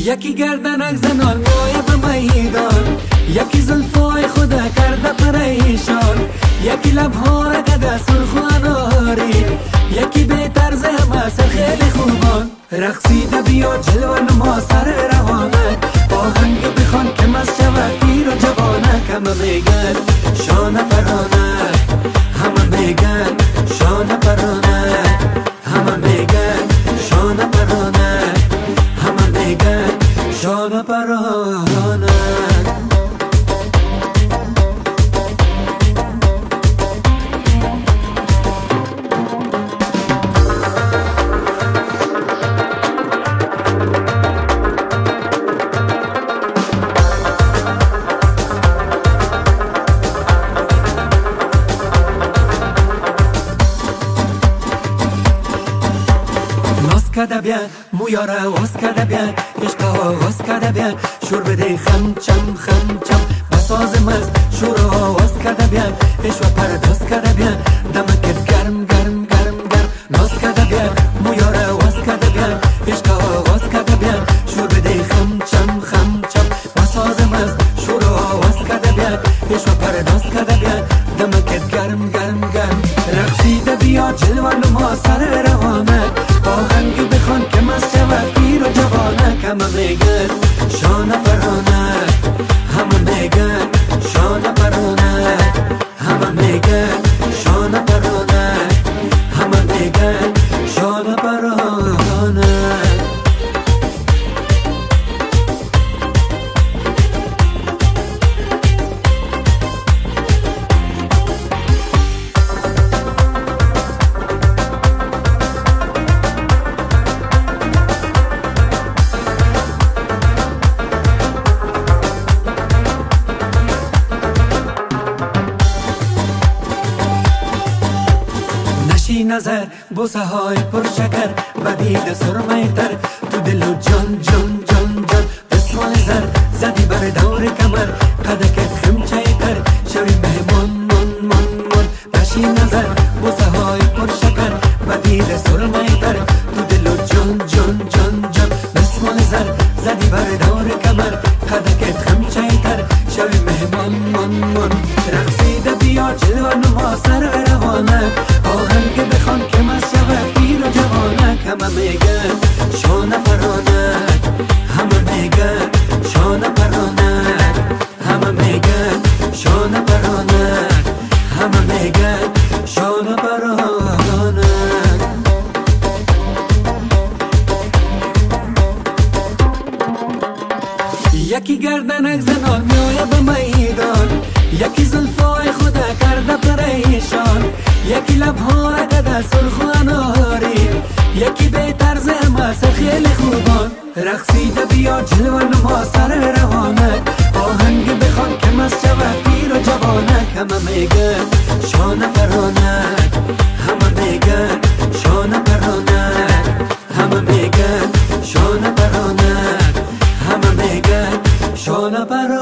یکی گردنک زنان موی به میدان، یکی زلفای خدا کرده پریشان، یکی لبها را کده سرخ و اناری، یکی به طرز همه سر خیلی خوبان. رقصیده بیا جلوه نما سر روانک، آهنگ بخوان که مست شود پیر و جوانک. همه میگن شانه پرانک، همه میگن شانه پرانک، همه میگن شانه پرانک، همه میگن شانه پرانک. کده بیا مویاره واس کده بیا، عشقا واس کده بیا، شور بده خم چم خم چم بساز مست شور واس کده بیا، عشق پرداز کده بیا، دمکت گرم گرم گرم گرم ناز کده بیا، مویاره واس کده بیا، عشقا واس کده بیا، شور بده خم چم خم چم بساز مست شور واس کده بیا، عشق پرداز کده بیا، دمکت گرم گرم گرم. رقصیده بیا جلوه نما سر روانک، آهنگ بخوان که مست شود پیر و جوانک. همه میگن شانه پرانک، همه میگن شانه پرانک، همه میگن شانه پرانک، همه میگن شانه پرانک. نظر بوسه های پر شکر بدید سرمه تر، تو دل و جان جان جان جان دستمال زر زدی بر دور کمر، قدکت خمچه تر شوی مهمان من من من. نشی نظر بوسه های پر شکر بدید سرمه تر، تو دل و جان جان جان جان دستمال زر زدی بر دور کمر، قدکت خمچه تر شوی مهمان من من. رقصیده بیا جلوه نما سر روانک، آهنگ بخوان که مست شود پیر و جوانک. همه میگن شانه پرانک، همه میگن شانه پرانک، همه میگن شانه پرانک، همه میگن شانه پرانک. یکی گردنک زنان میوه به میدان، یکی زلفای خدا کرده پریشان، یکی لبها را کده سرخ و اناری، یکی به طرز مست خیلی خوبان. رقصیده بیا جلوه نما سر روانک، آهنگ بخوان که مست شود پیر و جوانک. همه میگن شانه پرانک، همه میگن شانه پرانک، همه میگن شانه پرانک، همه میگن شانه پرانک.